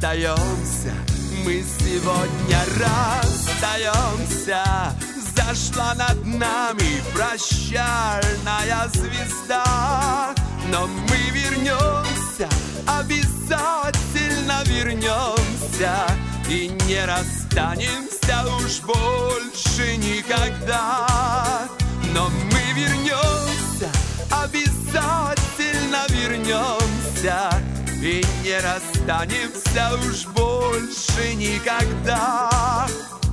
расстаемся, мы сегодня расстаемся. Зашла над нами прощальная звезда, но мы вернемся, обязательно вернемся, и не расстанемся уж больше никогда. Но мы вернемся, обязательно вернемся, и не расстанемся уж больше никогда.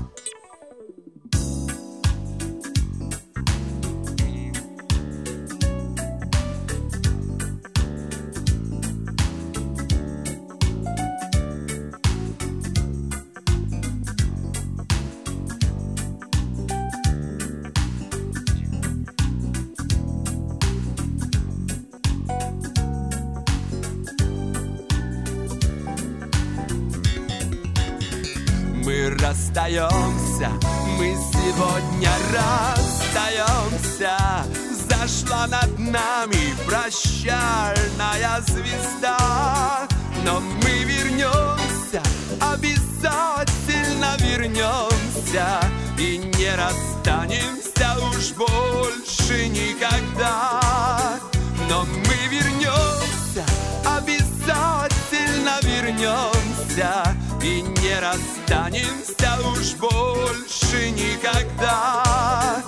Мы расстаемся, мы сегодня расстаемся. Зашла над нами прощальная звезда, но мы вернемся, обязательно вернемся, и не расстанемся уж больше никогда. Но мы вернемся, обязательно вернемся, и не расстанемся уж больше никогда.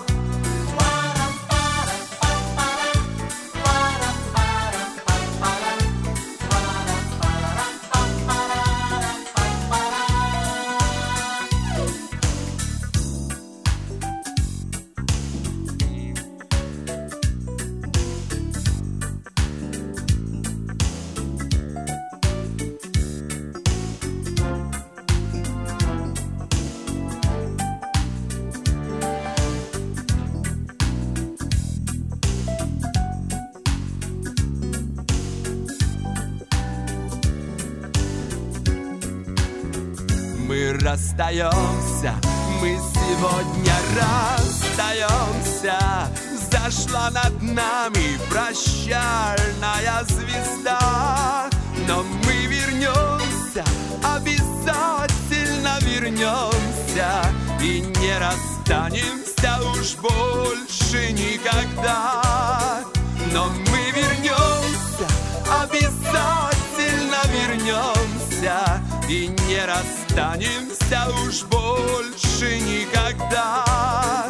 Мы расстаемся, мы сегодня расстаемся. Зашла над нами прощальная звезда, но мы вернемся, обязательно вернемся, и не расстанемся уж больше никогда. Но мы вернемся, обязательно вернемся, и не расстанемся уж больше никогда.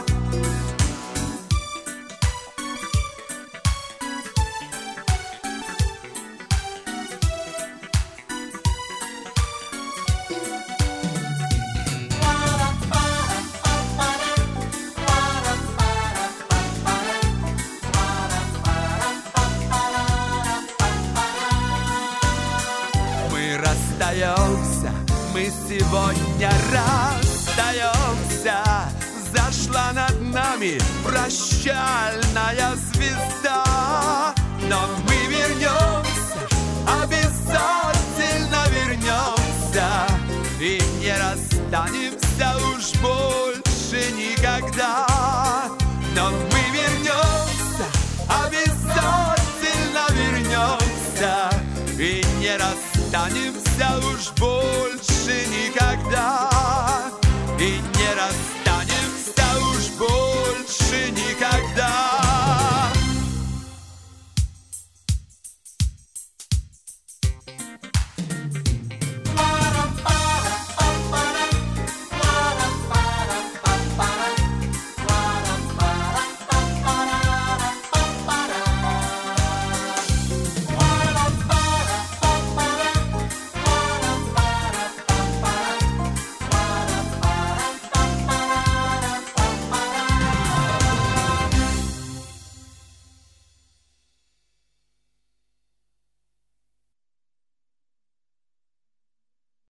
Мы расстаемся, мы сегодня расстаемся. Зашла над нами прощальная звезда, но мы вернемся, обязательно вернемся, и не расстанемся уж больше никогда.